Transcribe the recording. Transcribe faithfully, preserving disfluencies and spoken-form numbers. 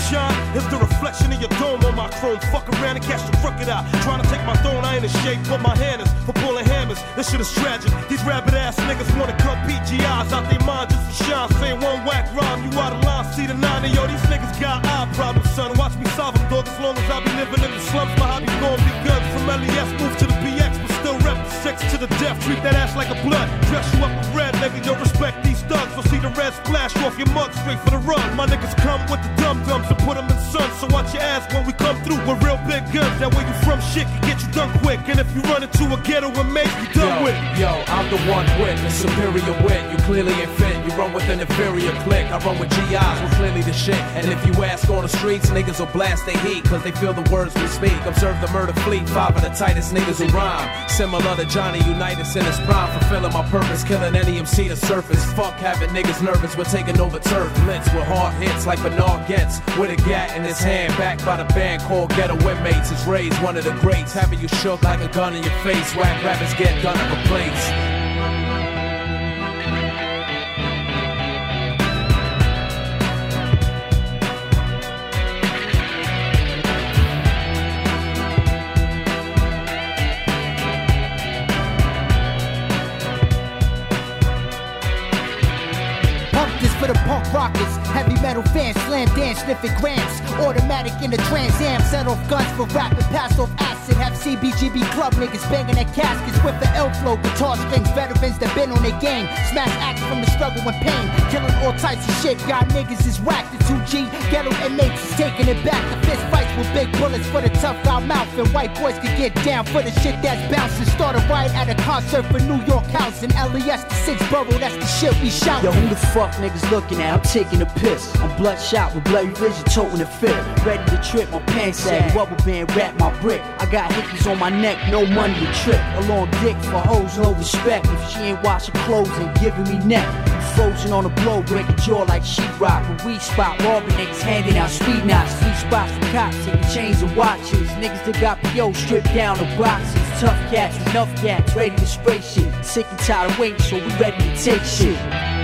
shine is the reflection of your dome on my chrome. Fuck around and catch the crooked eye. Trying to take my throne, I ain't in shape, but my hand is for pulling hammers. This shit is tragic. These rabbit ass niggas wanna cut P G Is out their mind just for shine. Saying one whack rhyme, you out of line, see the nine. And yo, these niggas got eye problems, son. Watch me solve them, dog. As long as I be living in the slums, my hobby's gonna be guns. From L E S, move to the B X, but still rep the six to the death. Treat that ass like a blood. Dress you up with red, nigga. Yo, respect these thugs. We'll see the red splash off your mug straight for the run. My niggas come with the dum-dums and put them in the sun. So watch your ass when we come through with real big guns. That way you from shit can get you done quick. And if you run into a ghetto and make you done yo, with. Yo, I'm the one with the superior wit. You clearly ain't fit. You run with an inferior clique. I run with G Is, we're clearly the shit. And if you ask on the streets, niggas will blast they heat, cause they feel the words we speak. Observe the murder fleet, five of the tightest niggas who rhyme. Similar to Johnny Unitas in his prime, fulfilling my purpose, killing any M C to surface. Fuck having niggas nervous, we're taking over turf. Blitz with hard hits like Bernard Getz, with a gat in his hand, backed by the band called Ghetto Inmates. His raised one of the greats, having you shook like a gun in your face. Whack rappers get done and replaced. For the punk rockers, heavy metal fans, slam dance, sniffing grams. Automatic in the Trans Am, set off guns for rapping, pass off acid. Have C B G B club niggas banging their caskets with the L flow, guitar strings, veterans that been on their game. Smash acts from the struggle and pain, killing all types of shit. Y'all niggas is whack. The two G ghetto inmates is taking it back. The fist fights with big bullets for the tough guy mouth, and white boys can get down for the shit that's bouncing. Start a riot at a concert for New York House and L E S the six borough. That's the shit we shout. Yo, who the fuck niggas looking at? I'm taking a piss. I'm bloodshot with blurry vision, toting a fit. Ready to trip, my pants sag, rubber band wrap my brick. I got hickeys on my neck, no money to trip. A long dick for hoes, no respect. If she ain't washing clothes and giving me neck. Frozen on the blow, breaking jaw like sheetrock. A weed spot, robbing niggas, handing out speed knots. Three spots for cops, taking chains and watches. Niggas that got P O stripped down the boxes. Tough cats, enough cats, ready to spray shit. Sick and tired of waiting, so we ready to take shit.